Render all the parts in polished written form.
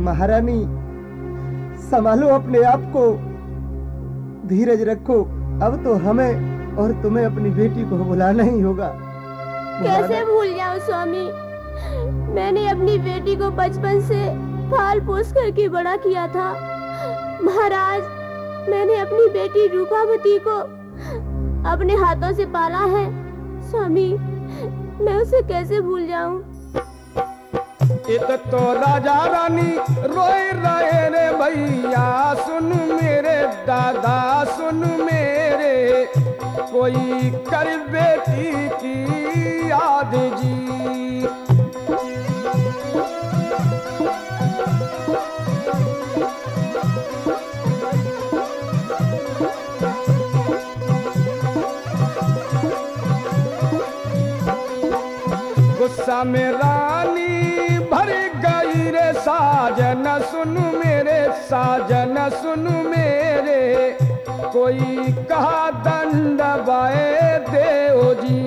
महारानी, संभालो अपने आप को, धीरज रखो। अब तो हमें और तुम्हें अपनी बेटी को बुलाना ही होगा। कैसे भूल जाऊं स्वामी, मैंने अपनी बेटी को बचपन से पाल पोस करके बड़ा किया था। महाराज, मैंने अपनी बेटी रूपावती को अपने हाथों से पाला है। स्वामी, मैं उसे कैसे भूल जाऊं? इत तो राजा रानी रोए रहे रे भैया, सुन मेरे दादा सुन मेरे, कोई कर बेटी की याद जी। गुस्सा में रानी भर गई रे साजन सुन मेरे, साजन सुन मेरे, कोई कहा दंड बाए देव जी।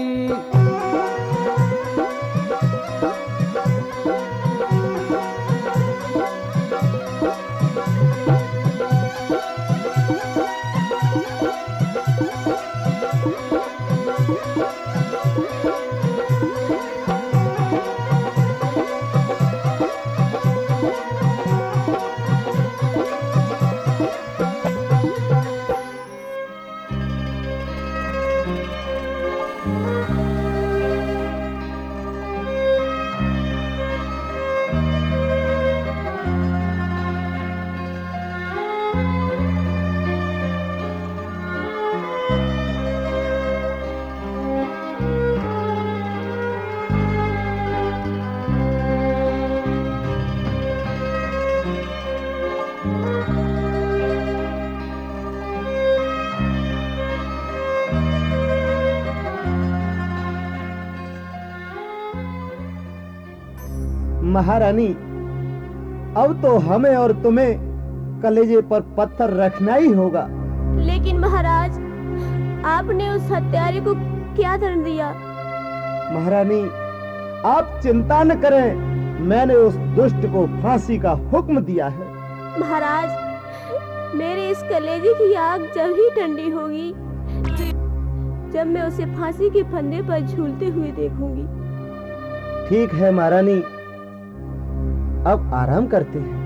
महारानी, अब तो हमें और तुम्हें कलेजे पर पत्थर रखना ही होगा। लेकिन महाराज, आपने उस हत्यारे को क्या दंड दिया? महारानी, आप चिंता न करें, मैंने उस दुष्ट को फांसी का हुक्म दिया है। महाराज, मेरे इस कलेजे की आग जब ही ठंडी होगी, जब मैं उसे फांसी के फंदे पर झूलते हुए देखूंगी। ठीक है महारानी, अब आराम करते हैं।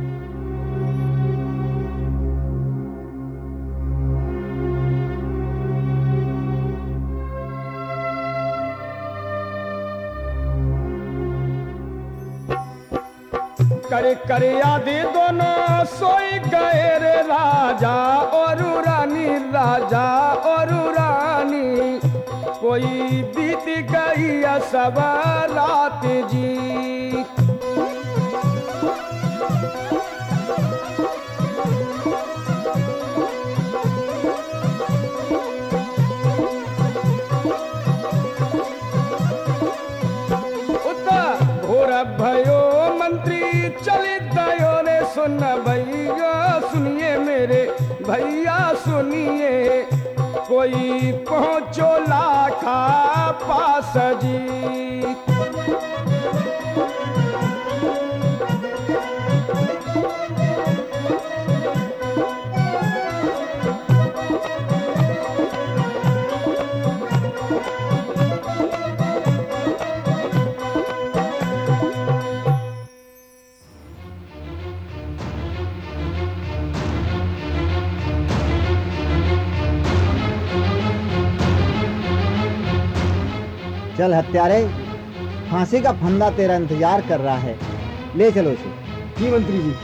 करे करे आदि दोनों सोई गए रे राजा और रानी, राजा और रानी, कोई बीत गई सब रात जी। भयो मंत्री चले गयो रे, सुन भैया सुनिए मेरे भैया सुनिए, कोई पहुंचो लाखा पास जी। चल हत्यारे, फांसी का फंदा तेरा इंतजार कर रहा है, ले चलो इसे। जी मंत्री जी।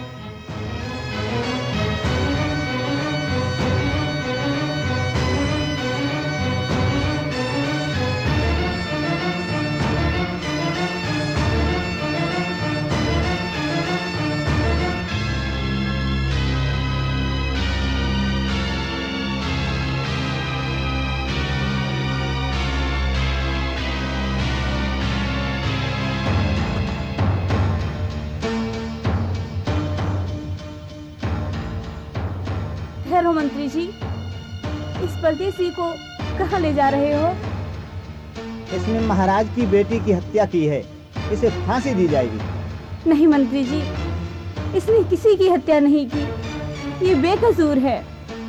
ठहरो मंत्री जी, इस परदेसी को कहाँ ले जा रहे हो? इसने महाराज की बेटी की हत्या की है, इसे फांसी दी जाएगी। नहीं मंत्री जी, इसने किसी की हत्या नहीं की, ये बेकसूर है।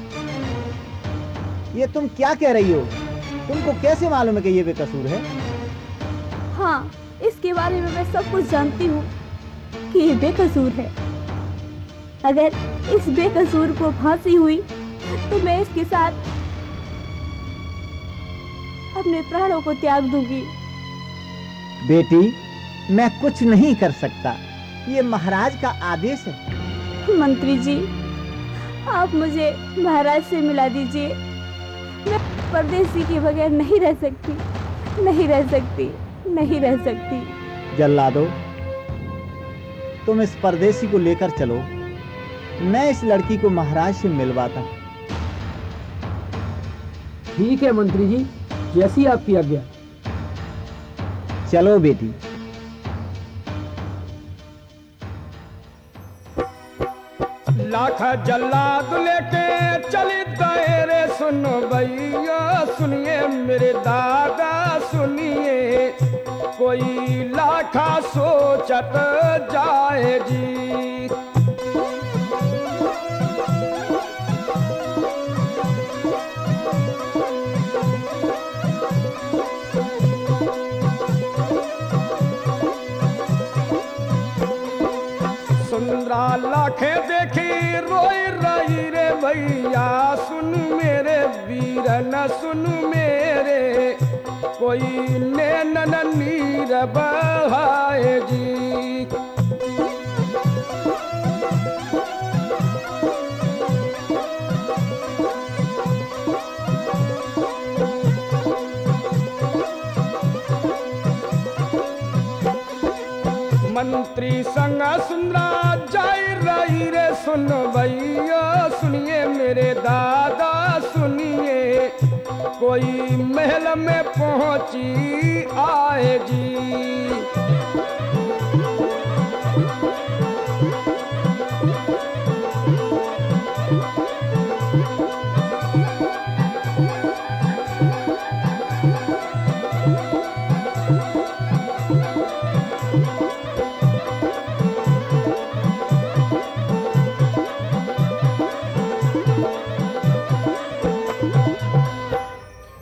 ये तुम क्या कह रही हो? तुमको कैसे मालूम है कि ये बेकसूर है? हाँ, इसके बारे में मैं सब कुछ जानती हूँ कि ये बेकसूर है। अगर इस बेकसूर को फांसी हुई तो मैं इसके साथ अपने प्राणों को त्याग दूंगी। बेटी, मैं कुछ नहीं कर सकता, ये महाराज का आदेश है। मंत्री जी, आप मुझे महाराज से मिला दीजिए। मैं परदेसी के बगैर नहीं रह सकती, नहीं रह सकती, नहीं रह सकती। जल्लादो, तुम इस परदेसी को लेकर चलो, मैं इस लड़की को महाराज से मिलवाता हूं। ठीक है मंत्री जी, जैसी आपकी आज्ञा। चलो बेटी। लाख जल्लाद लेके चली दायरे, सुनो भैया सुनिए मेरे दादा सुनिए, कोई लाखा सोचत जाए जी। सुंदरा लाखे देखी रोई रही रे भैया, सुन मेरे वीर न सुन मेरे, कोई नैन नीर बहाए जी। मंत्री संग सुंदरा जाई रही रे, सुन भैया सुनिए मेरे दादा सुनिए, कोई महल में पहुंची आए जी।